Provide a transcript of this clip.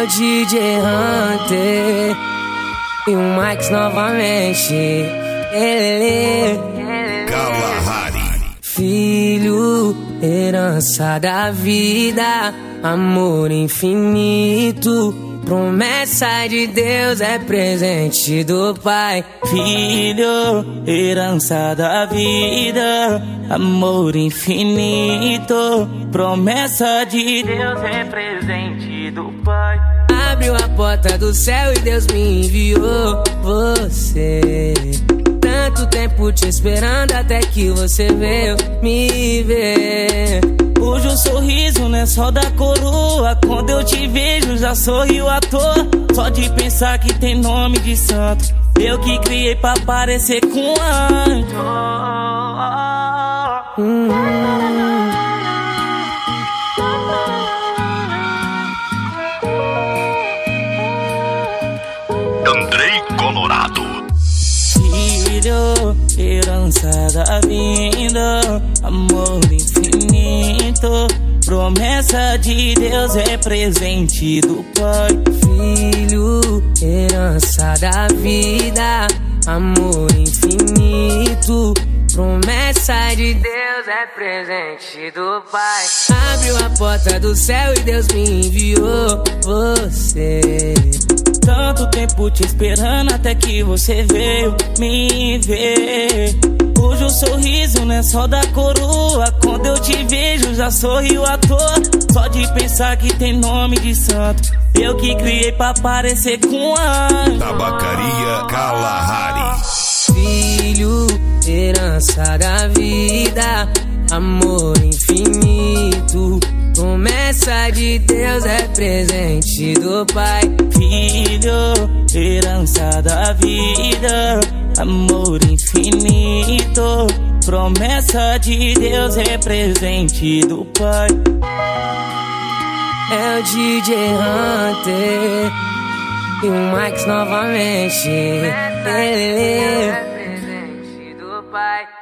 o DJ Hunter e o Max novamente. Kalahari. Filho, herança da vida, amor infinito, promessa de Deus, é presente do Pai. Filho, herança da vida, amor infinito, promessa de Deus, é presente do Pai. Abriu a porta do céu e Deus me enviou você. Tanto tempo te esperando até que você veio me ver. Hoje o sorriso não é só da coroa, quando eu te vejo já sorrio à toa. Só de pensar que tem nome de santo, eu que criei pra parecer com um anjo. Andrei Colorado. Filho, herança da vida, amor infinito, promessa de Deus, é presente do Pai. Filho, herança da vida, amor infinito, promessa de Deus, é presente do Pai. Abriu a porta do céu e Deus me enviou você. Tanto tempo te esperando até que você veio me ver. Hoje o sorriso não é só da coroa, quando eu te vejo já sorrio à toa. Só de pensar que tem nome de santo, eu que criei pra parecer com um anjo. Tabacaria Kalahari. Filho, herança da vida, amor infinito, promessa de Deus, é presente do Pai. Filho, herança da vida, amor infinito, promessa de Deus, é presente do Pai. É o DJ Hunter e o Max novamente. É presente do Pai.